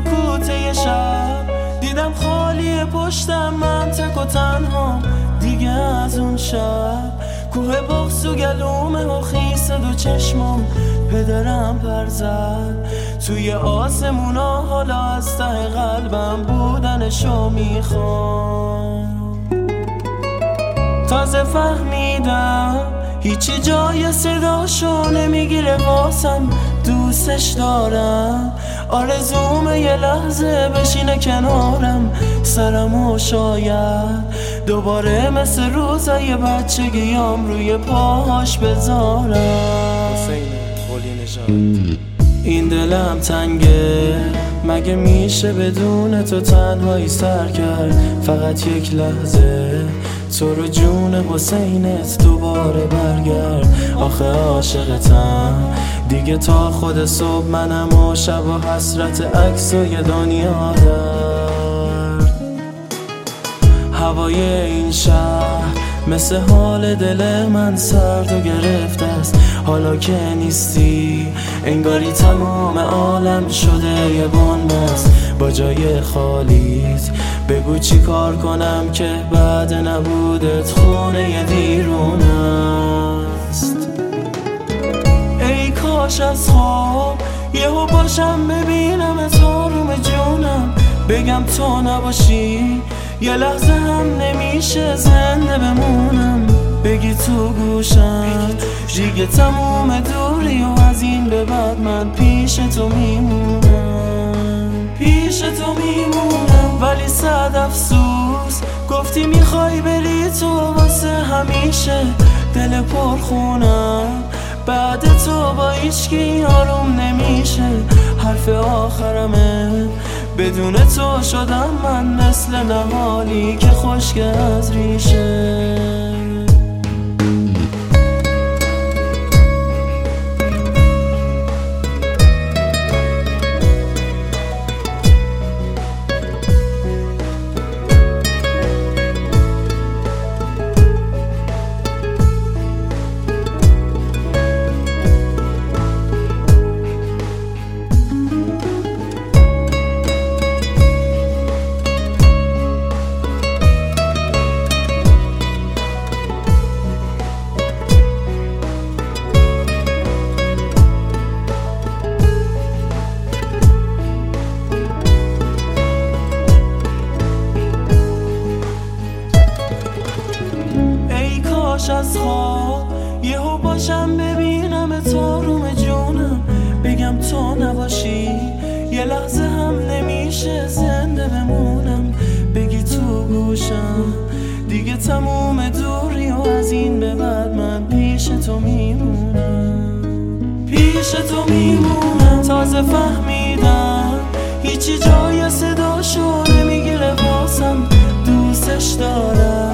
سکوته شب دیدم خالی پشتم، من تک و تنها دیگه از اون شب. کوه بغض و گلومه و خیس دو چشمم، پدرم پر زد توی آسمونا، حالا از ته قلبم بودنشو میخوام. تازه فهمیدم هیچی جای صداشو نمیگیره واسم، دوستش دارم. آرزومه یه لحظه بشینه کنارم، سرمو شاید دوباره مثل روزای بچگیام روی پاهاش بذارم. این دلم تنگه، مگه میشه بدون تو تنهایی سر کرد؟ فقط یک لحظه تو رو جون حسینت دوباره برگرد. آخه عاشقتم دیگه تا خود صبح، منم و شب و حسرت عکس و یه دنیا درد. هوای این شهر مثل حال دل من سرد و گرفته است، حالا که نیستی انگاری تمام عالم شده یه بن‌مست. با جای خالیت بگو چی کار کنم که بعد نبودت خونه ی دیرون است. ای کاش از خواب یهو باشم ببینم تو روم جونم، بگم تو نباشی یه لحظه هم نمیشه زنده بمونم. بگی تو گوشم دیگه تموم دوری و از این به بعد من پیش تو میمونم، پیش تو میمونم. ولی صد افسوس گفتی میخوای بری تو واسه همیشه، دل پرخونم بعد تو با هیچکی آروم نمیشه. حرف آخرمه بدون تو شدم من مثل نهالی که خشک از ریشه. از خواب یهو باشم ببینم تو روم جونم، بگم تو نباشی یه لحظه هم نمیشه زنده بمونم. بگی تو گوشم دیگه تموم دوری و از این به بعد من پیش تو میمونم، پیش تو میمونم. تازه فهمیدم هیچی جای صداشو نمیگیره واسم، دوستش دارم.